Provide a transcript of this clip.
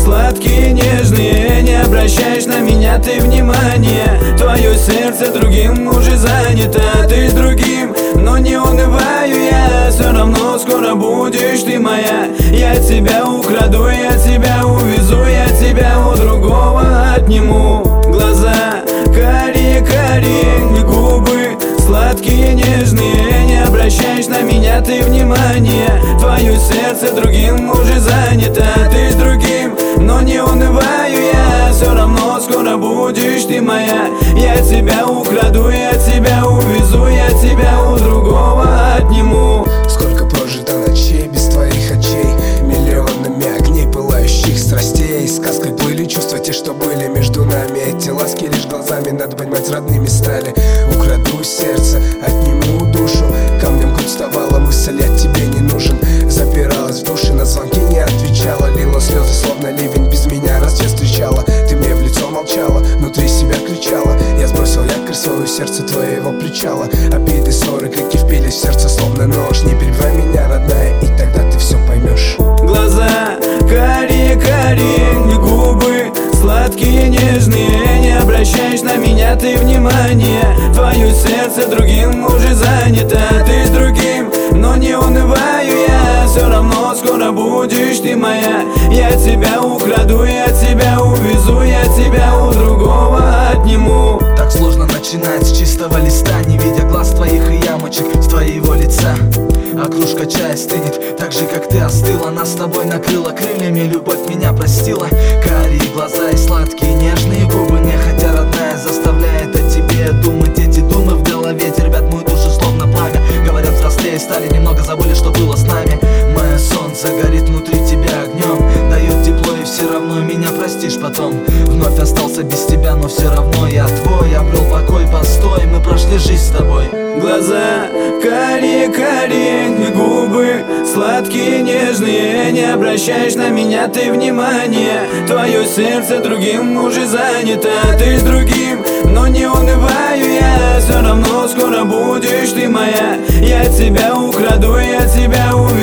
сладкие, нежные. Не обращаешь на меня ты внимания. Твое сердце другим уже занято. Ты с другим, но не унываю я. Все равно скоро будешь ты моя. Я тебя украду, я тебя увезу, я тебя у другого отниму. Глаза карие-карие, губы сладкие, нежные. Не обращаешь на меня ты внимания. Твое сердце другим уже занято. Ты с другим, но не унываю я. Все равно скоро будешь ты моя. Я тебя украду, я тебя увезу, я тебя у другого отниму. Сколько прожито ночей без твоих очей, миллионами огней, пылающих страстей. Сказкой плыли чувства те, что были между нами. Эти ласки лишь глазами, надо понимать, родными стали. Украду сердце, отниму душу. Камнем грудь вставала, мысль я тебе не нужен. Запиралась в душе, на звонки не отвечала. Лила слезы, словно ливень, без меня раз я встречала. Ты мне в лицо молчала, внутри себя кричала. Я сбросил якорь, свое сердце твоего причала. Обиды, ссоры, крики впились в сердце, словно нож. Не перебивай меня, родная, и тогда ты все поймешь. Глаза карие-карие, губы сладкие, нежные. Не обращаешь на меня ты внимания. Твое сердце другим уже занято. Ты с другим, но не унываю я. Все равно скоро будешь ты моя. Я тебя украду, я тебя увезу, я тебя у другого отниму. Так сложно начинать с чистого листа, не видя глаз твоих и ямочек с твоего лица. А кружка чая стынет, так же как ты остыла. Нас с тобой накрыла крыльями, любовь меня простила. Карие глаза и сладкие нежные губы. Нехотя родная заставляет о тебе думать. Эти думы в голове теребят мою душу словно пламя. Говорят, взрослее стали, немного забыли, что было с нами. Мое солнце горит внутри тебя огнем, дает тепло и все равно меня простишь потом. Вновь остался без тебя, но все равно я твой. Обрел покой, постой, мы прошли жизнь с тобой. Глаза карие-карие, губы сладкие, нежные. Не обращаешь на меня ты внимания. Твое сердце другим уже занято. Ты с другим, но не унываю я. Все равно скоро будешь ты моя. Я тебя украду, я тебя увезу.